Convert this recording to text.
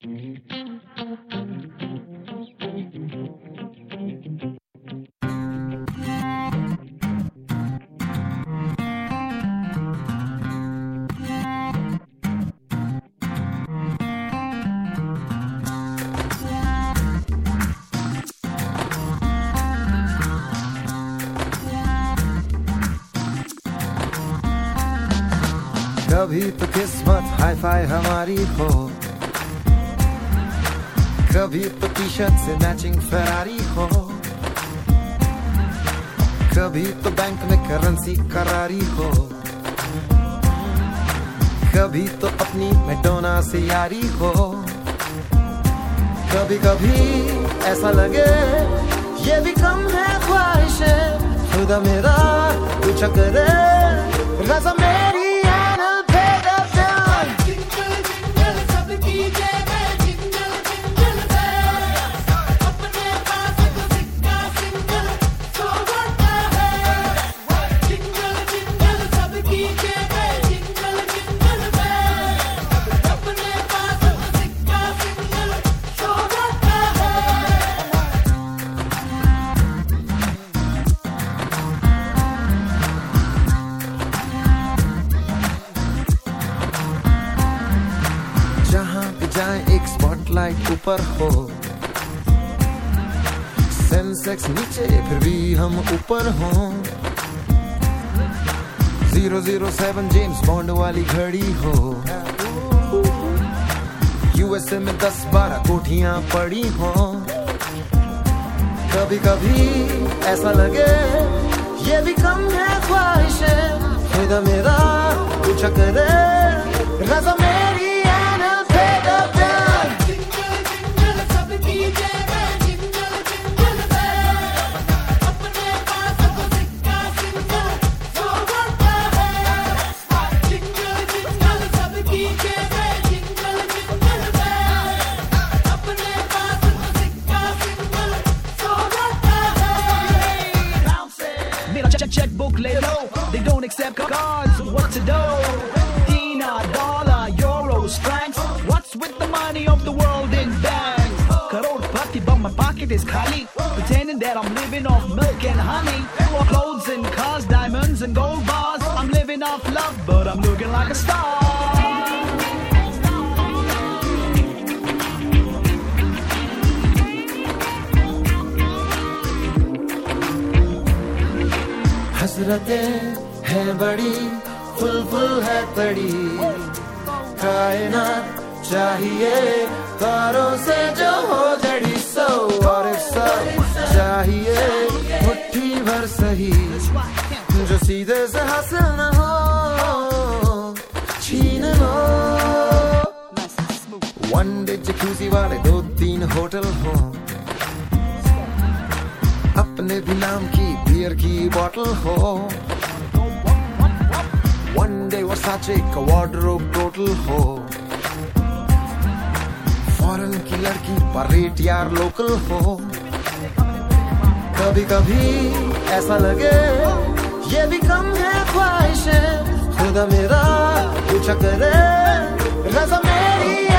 कभी तो किस्मत हाई फाई हमारी हो, कभी तो टी शर्ट से मैचिंग फरारी हो, कभी तो बैंक में करेंसी करारी हो, कभी तो अपनी मैडोना से यारी हो। कभी कभी ऐसा लगे ये भी कम है ख्वाहिशें, खुदा मेरा पूछा करे रज़ा मेरी एक स्पॉटलाइट ऊपर हो, सेंसेक्स नीचे फिर भी हम ऊपर हो। 007 जेम्स बॉन्ड वाली घड़ी हो, यूएसए में 10-12 कोठियां पड़ी हो। कभी कभी ऐसा लगे ये भी कम है ख्वाहिशें, खुदा मेरा पूछा करे रज़ा मेरी checkbook lay low, they don't accept cards, what to do? Dinar, dollar, euros, francs, what's with the money of the world in banks? Crorepati, but my pocket is khali, pretending that I'm living off milk and honey. Clothes and cars, diamonds and gold bars, I'm living off love, but I'm looking like a star. हसरतें है बड़ी, full है तड़ी, कायनात चाहिए तारों से जो हो जड़ी। सो और सब चाहिए मुट्ठी भर सही, जो सीधे से हासिल न हो छीन लो। वन डे जकूज़ी वाले 2-3 होटल हो, अपने भी नाम की बियर की बॉटल हो। वन डे वर्साचे का वार्डरोब टोटल हो, फॉरेन की लड़की पर रेट यार लोकल हो। कभी कभी ऐसा लगे ये भी कम है ख्वाहिशें, खुदा मेरा पूछा करे रज़ा मेरी